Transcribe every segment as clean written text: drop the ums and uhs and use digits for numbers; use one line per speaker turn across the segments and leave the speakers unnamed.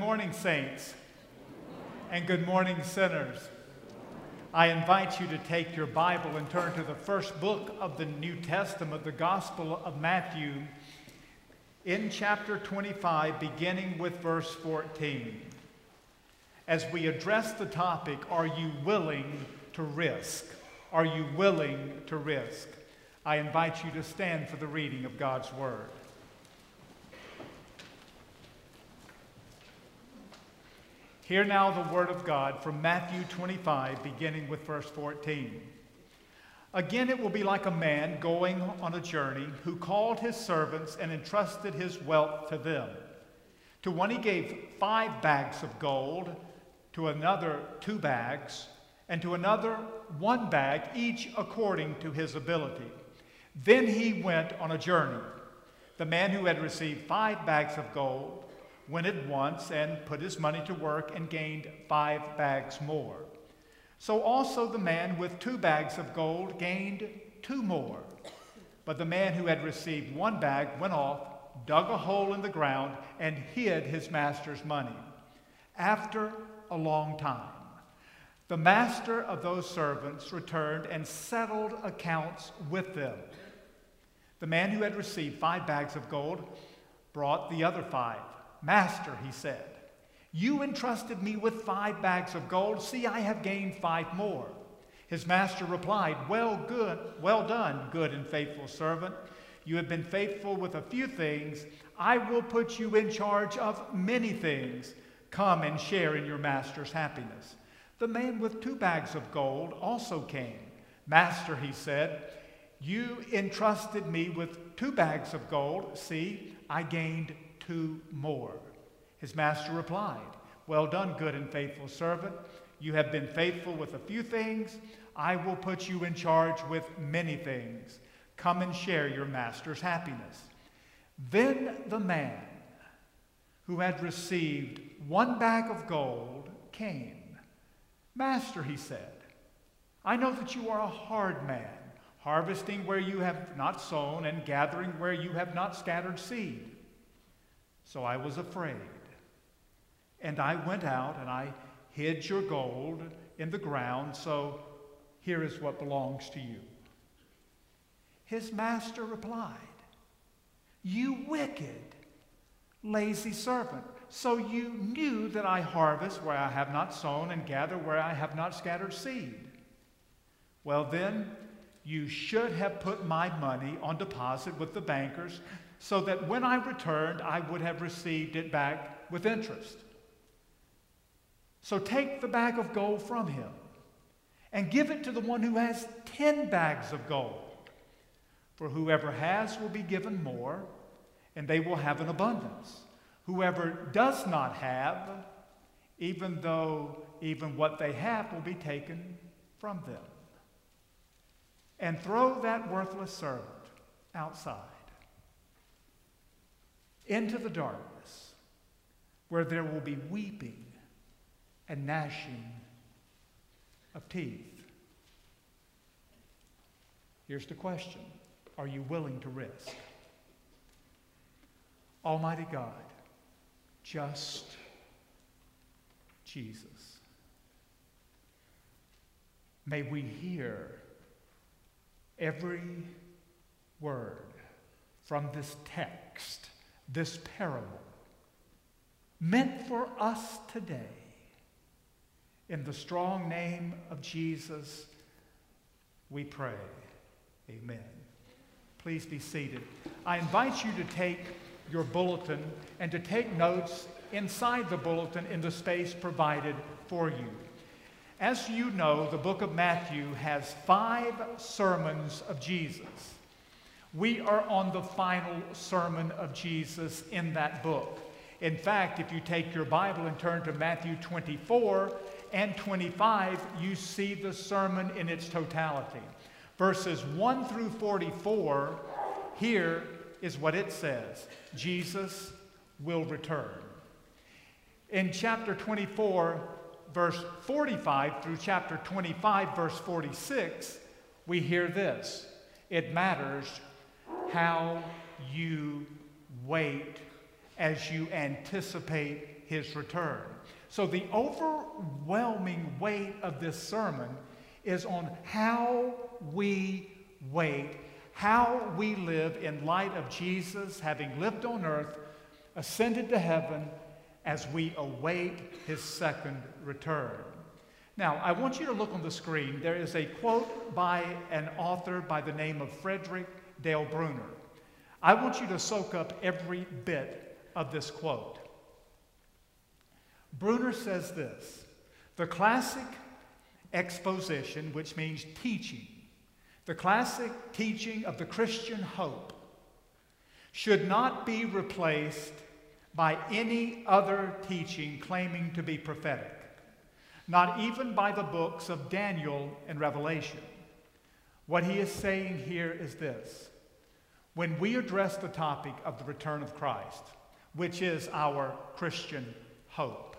morning, saints, and good morning, sinners. I invite you to take your Bible and turn to the first book of the New Testament, the Gospel of Matthew, in chapter 25, beginning with verse 14. As we address the topic, are you willing to risk? Are you willing to risk? I invite you to stand for the reading of God's Word. Hear now the word of God from Matthew 25, beginning with verse 14. Again, it will be like a man going on a journey who called his servants and entrusted his wealth to them. To one he gave 5 bags of gold, to another 2 bags, and to another 1 bag, each according to his ability. Then he went on a journey. The man who had received 5 bags of gold went at once and put his money to work and gained 5 bags more. So also the man with 2 bags of gold gained 2 more. But the man who had received 1 bag went off, dug a hole in the ground, and hid his master's money. After a long time, the master of those servants returned and settled accounts with them. The man who had received 5 bags of gold brought the other 5. Master, he said, you entrusted me with 5 bags of gold. See, I have gained 5 more. His master replied, well done, good and faithful servant. You have been faithful with a few things. I will put you in charge of many things. Come and share in your master's happiness. The man with 2 bags of gold also came. Master, he said, you entrusted me with 2 bags of gold. See, I gained 2 more. His master replied, well done, good and faithful servant. You have been faithful with a few things. I will put you in charge with many things. Come and share your master's happiness. Then the man who had received 1 bag of gold came. Master, he said, I know that you are a hard man, harvesting where you have not sown and gathering where you have not scattered seed. So I was afraid, and I went out and I hid your gold in the ground, so here is what belongs to you. His master replied, you wicked, lazy servant. So you knew that I harvest where I have not sown and gather where I have not scattered seed. Well then, you should have put my money on deposit with the bankers, so that when I returned, I would have received it back with interest. So take the bag of gold from him and give it to the one who has 10 bags of gold. For whoever has will be given more, and they will have an abundance. Whoever does not have, even what they have will be taken from them. And throw that worthless servant outside into the darkness, where there will be weeping and gnashing of teeth. Here's the question. Are you willing to risk? Almighty God, just Jesus. May we hear every word from this text, this parable, meant for us today. In the strong name of Jesus, we pray. Amen. Please be seated. I invite you to take your bulletin and to take notes inside the bulletin in the space provided for you. As you know, the book of Matthew has 5 sermons of Jesus. We are on the final sermon of Jesus in that book. In fact, if you take your Bible and turn to Matthew 24 and 25, you see the sermon in its totality. Verses 1 through 44, here is what it says. Jesus will return. In chapter 24, verse 45 through chapter 25, verse 46, we hear this. It matters how you wait as you anticipate his return. So the overwhelming weight of this sermon is on how we wait, how we live in light of Jesus having lived on earth, ascended to heaven, as we await his second return. Now, I want you to look on the screen. There is a quote by an author by the name of Frederick Dale Bruner. I want you to soak up every bit of this quote. Bruner says this: the classic exposition, which means teaching, the classic teaching of the Christian hope should not be replaced by any other teaching claiming to be prophetic, not even by the books of Daniel and Revelation. What he is saying here is this: when we address the topic of the return of Christ, which is our Christian hope,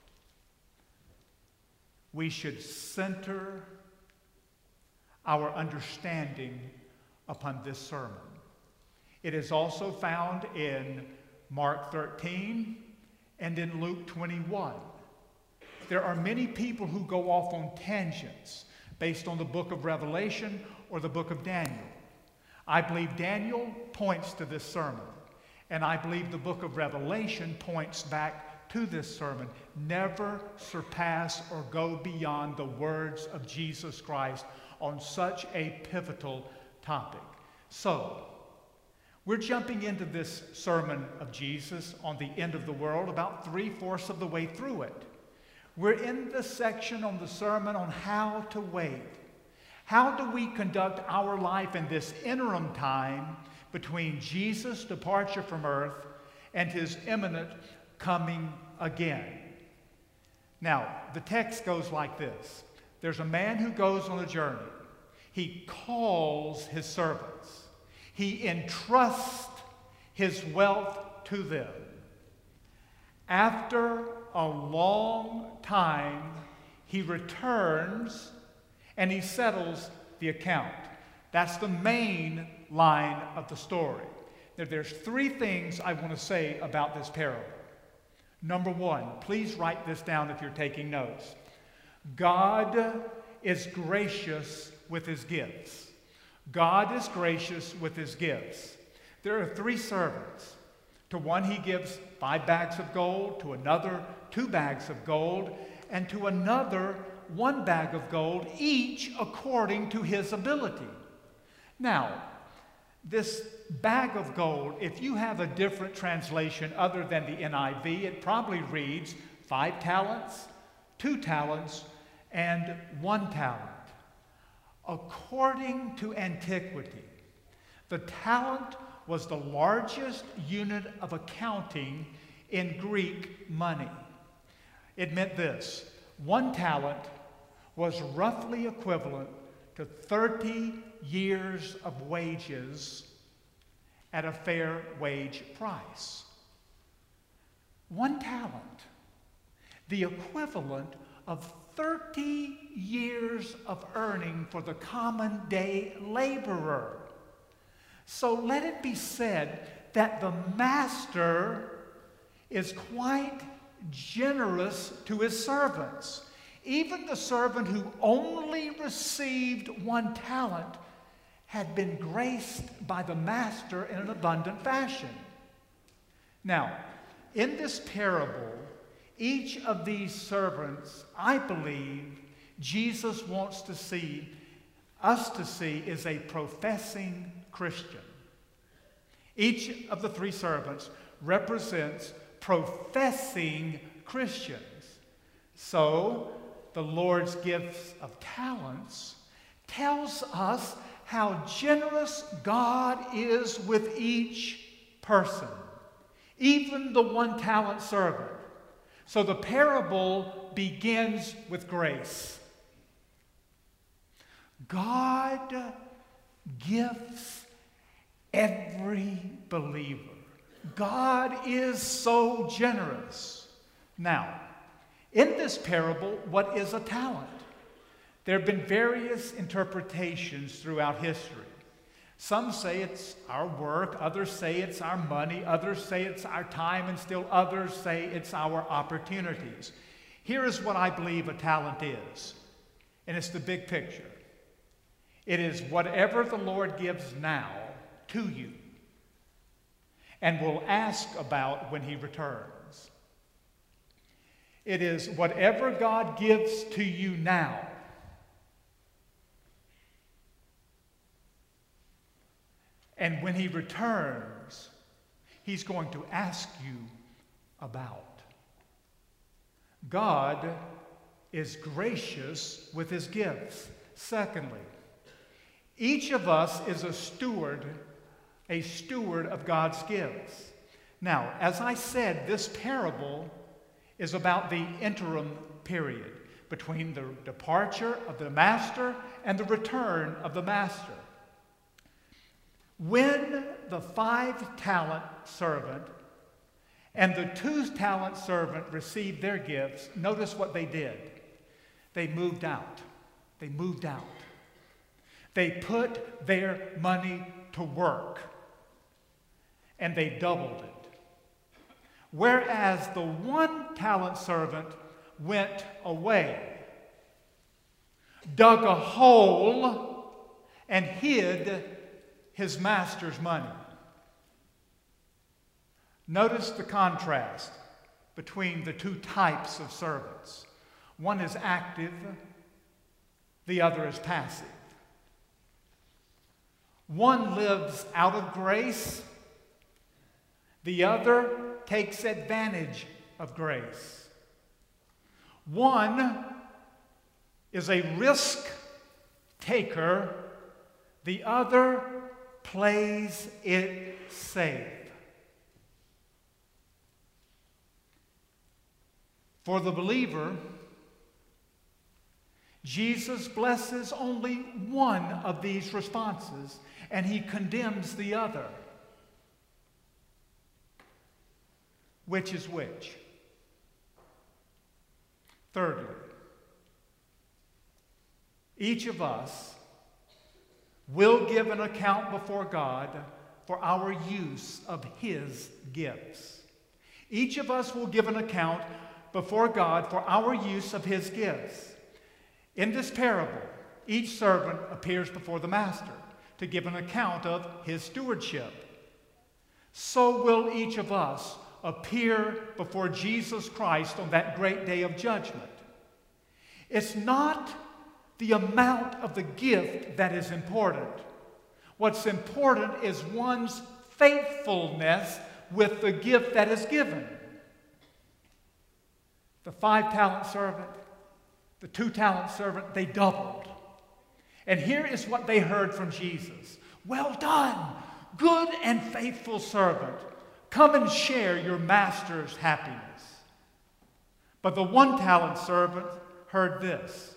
we should center our understanding upon this sermon. It is also found in Mark 13 and in Luke 21. There are many people who go off on tangents based on the book of Revelation or the book of Daniel. I believe Daniel points to this sermon, and I believe the book of Revelation points back to this sermon. Never surpass or go beyond the words of Jesus Christ on such a pivotal topic. So, we're jumping into this sermon of Jesus on the end of the world about 3/4 of the way through it. We're in the section on the sermon on how to wait. How do we conduct our life in this interim time between Jesus' departure from earth and his imminent coming again? Now, the text goes like this. There's a man who goes on a journey. He calls his servants. He entrusts his wealth to them. After a long time, he returns and he settles the account. That's the main line of the story. There's 3 things I want to say about this parable. Number 1, please write this down if you're taking notes. God is gracious with his gifts. God is gracious with his gifts. There are 3 servants. To one he gives 5 bags of gold, to another 2 bags of gold, and to another 1 bag of gold, each according to his ability. Now, this bag of gold, if you have a different translation other than the NIV, it probably reads 5 talents, 2 talents, and 1 talent. According to antiquity, the talent was the largest unit of accounting in Greek money. It meant this: 1 talent was roughly equivalent to 30 years of wages at a fair wage price. 1 talent, the equivalent of 30 years of earning for the common day laborer. So let it be said that the master is quite generous to his servants. Even the servant who only received 1 talent had been graced by the master in an abundant fashion. Now, in this parable, each of these servants, I believe, Jesus wants to see, us to see, is a professing Christian. Each of the 3 servants represents professing Christians. So, the Lord's gifts of talents tells us how generous God is with each person, even the 1 talent servant. So the parable begins with grace. God gives every believer. God is so generous. Now, in this parable, what is a talent? There have been various interpretations throughout history. Some say it's our work, others say it's our money, others say it's our time, and still others say it's our opportunities. Here is what I believe a talent is, and it's the big picture. It is whatever the Lord gives now to you and will ask about when he returns. It is whatever God gives to you now and when he returns, he's going to ask you about. God is gracious with his gifts. Secondly, each of us is a steward of God's gifts. Now, as I said, this parable is about the interim period between the departure of the master and the return of the master. When the 5-talent servant and the 2-talent servant received their gifts, notice what they did. They moved out. They moved out. They put their money to work, and they doubled it. Whereas the 1-talent servant went away, dug a hole, and hid his master's money. Notice the contrast between the two types of servants. One is active, the other is passive. One lives out of grace, the other takes advantage of grace. One is a risk taker, the other plays it safe. For the believer, Jesus blesses only one of these responses, and he condemns the other. Which is which? Thirdly, each of us will give an account before God for our use of his gifts. Each of us will give an account before God for our use of his gifts. In this parable, each servant appears before the master to give an account of his stewardship. So will each of us appear before Jesus Christ on that great day of judgment. It's not the amount of the gift that is important. What's important is one's faithfulness with the gift that is given. The 5-talent servant, the 2-talent servant, they doubled. And here is what they heard from Jesus. Well done, good and faithful servant. Come and share your master's happiness. But the 1-talent servant heard this.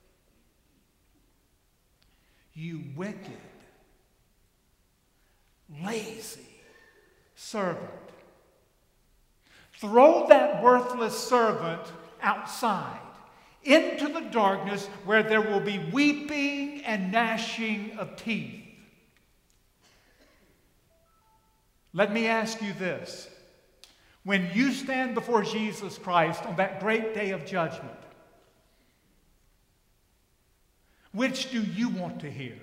You wicked, lazy servant. Throw that worthless servant outside into the darkness where there will be weeping and gnashing of teeth. Let me ask you this. When you stand before Jesus Christ on that great day of judgment, which do you want to hear?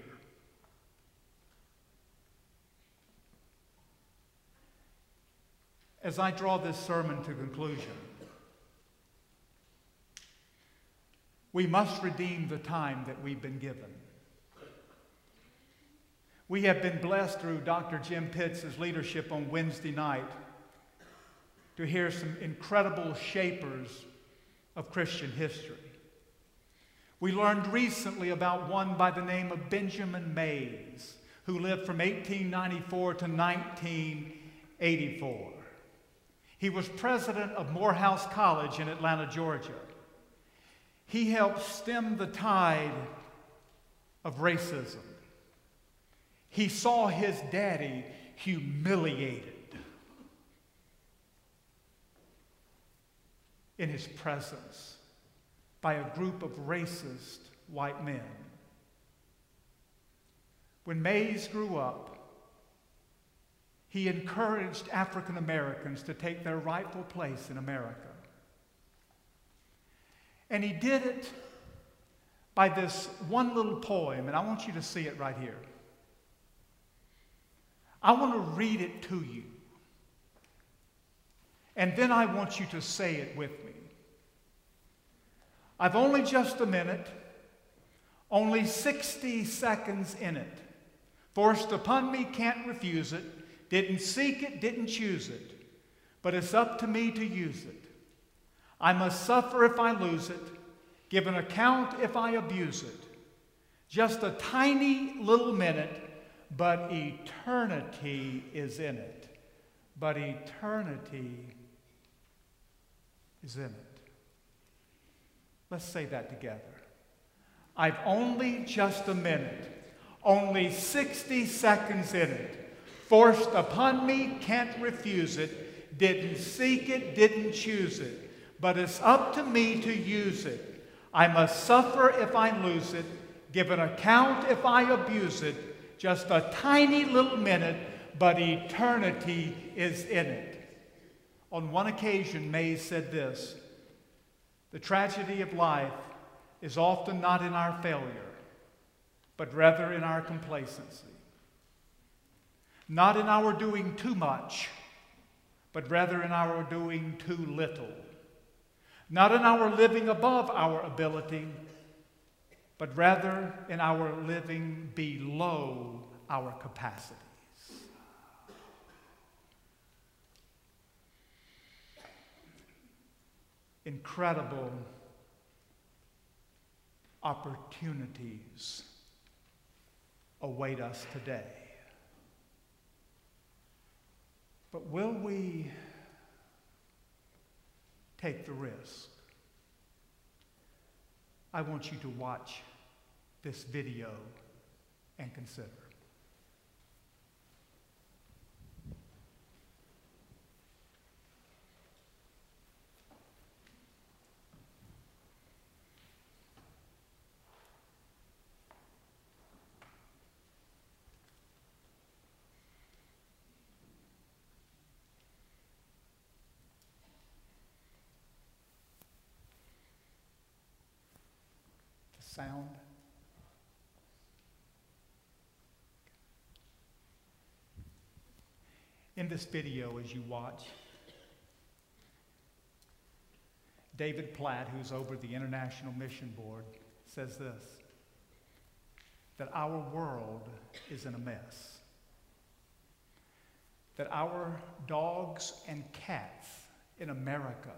As I draw this sermon to conclusion, we must redeem the time that we've been given. We have been blessed through Dr. Jim Pitts' leadership on Wednesday night to hear some incredible shapers of Christian history. We learned recently about one by the name of Benjamin Mays, who lived from 1894 to 1984. He was president of Morehouse College in Atlanta, Georgia. He helped stem the tide of racism. He saw his daddy humiliated in his presence by a group of racist white men. When Mays grew up, he encouraged African Americans to take their rightful place in America. And he did it by this one little poem, and I want you to see it right here. I want to read it to you. And then I want you to say it with me. I've only just a minute, only 60 seconds in it. Forced upon me, can't refuse it. Didn't seek it, didn't choose it. But it's up to me to use it. I must suffer if I lose it, give an account if I abuse it. Just a tiny little minute, but eternity is in it. But eternity is in it. Let's say that together. I've only just a minute, only 60 seconds in it. Forced upon me, can't refuse it. Didn't seek it, didn't choose it. But it's up to me to use it. I must suffer if I lose it, give an account if I abuse it. Just a tiny little minute, but eternity is in it. On one occasion, Mays said this: the tragedy of life is often not in our failure, but rather in our complacency. Not in our doing too much, but rather in our doing too little. Not in our living above our ability, but rather in our living below our capacities. Incredible opportunities await us today. But will we take the risk? I want you to watch this video and consider. Sound. In this video, as you watch, David Platt, who's over the International Mission Board, says this: that our world is in a mess. That our dogs and cats in America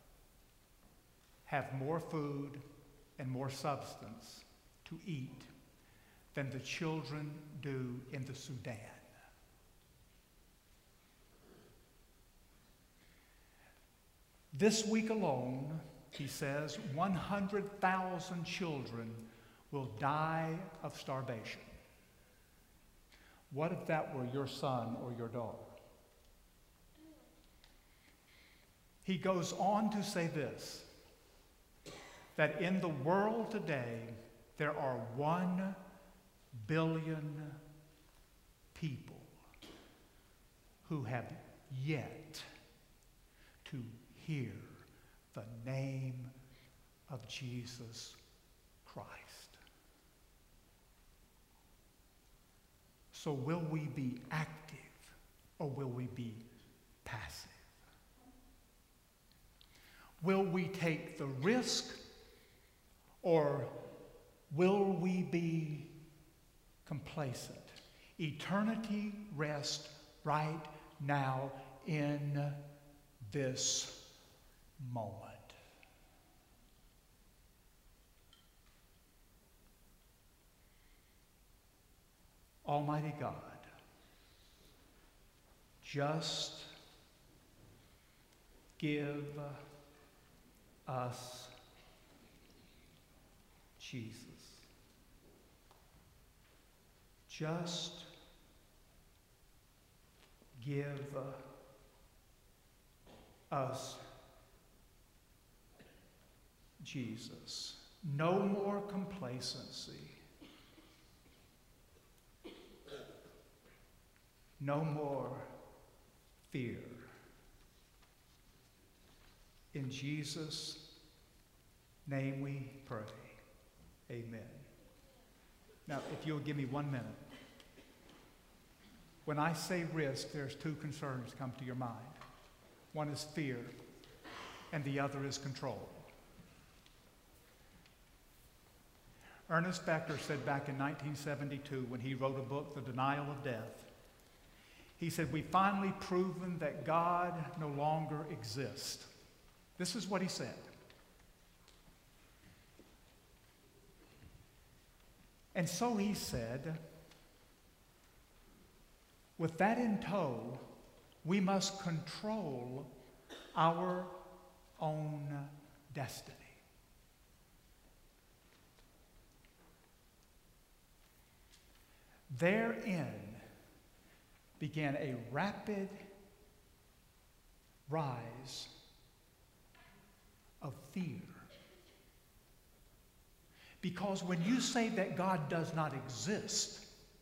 have more food and more substance to eat than the children do in the Sudan. This week alone, he says, 100,000 children will die of starvation. What if that were your son or your daughter? He goes on to say this: that in the world today, there are 1 billion people who have yet to hear the name of Jesus Christ. So will we be active or will we be passive? Will we take the risk, or will we be complacent? Eternity rests right now in this moment. Almighty God, just give us Jesus. Just give us Jesus. No more complacency. No more fear. In Jesus' name we pray. Amen. Now, if you'll give me 1 minute. When I say risk, there's two concerns come to your mind. One is fear, and the other is control. Ernest Becker said back in 1972 when he wrote a book, The Denial of Death, he said, "We've finally proven that God no longer exists." This is what he said. And so he said, with that in tow, we must control our own destiny. Therein began a rapid rise of fear. Because when you say that God does not exist,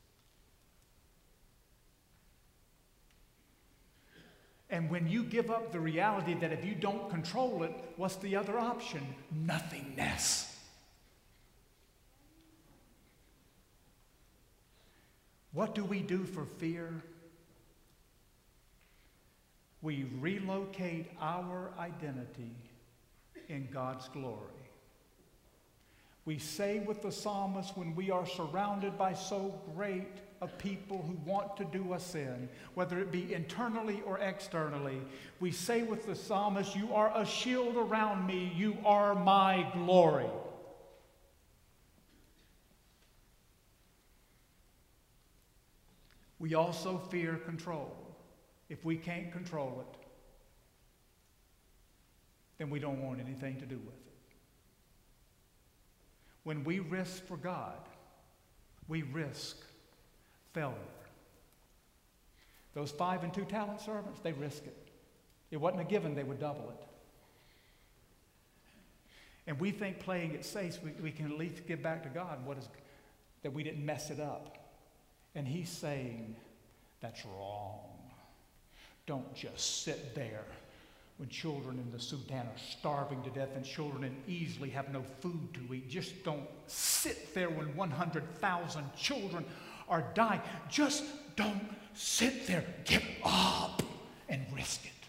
and when you give up the reality that if you don't control it, what's the other option? Nothingness. What do we do for fear? We relocate our identity in God's glory. We say with the psalmist, when we are surrounded by so great a people who want to do us in, whether it be internally or externally, we say with the psalmist, "You are a shield around me, you are my glory." We also fear control. If we can't control it, then we don't want anything to do with it. When we risk for God, we risk failure. Those 5 and 2 talent servants, they risk it. It wasn't a given, they would double it. And we think playing it safe, we can at least give back to God that we didn't mess it up. And he's saying, that's wrong. Don't just sit there when children in the Sudan are starving to death and children in Easley have no food to eat. Just don't sit there when 100,000 children are dying. Just don't sit there. Get up and risk it.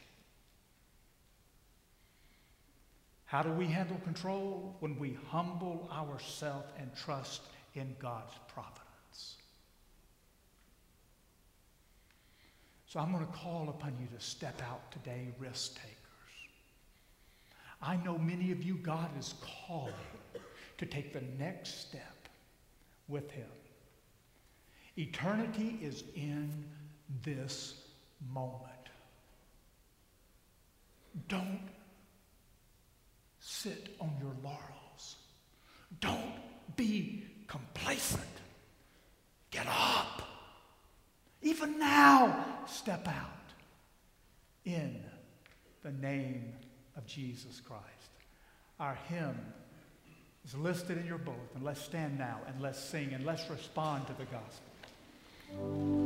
How do we handle control? When we humble ourselves and trust in God's providence. So I'm going to call upon you to step out today, risk takers. I know many of you, God is calling to take the next step with him. Eternity is in this moment. Don't sit on your laurels. Don't be complacent. Get up. Even now, step out in the name of Jesus Christ. Our hymn is listed in your bulletin. Let's stand now and let's sing and let's respond to the gospel.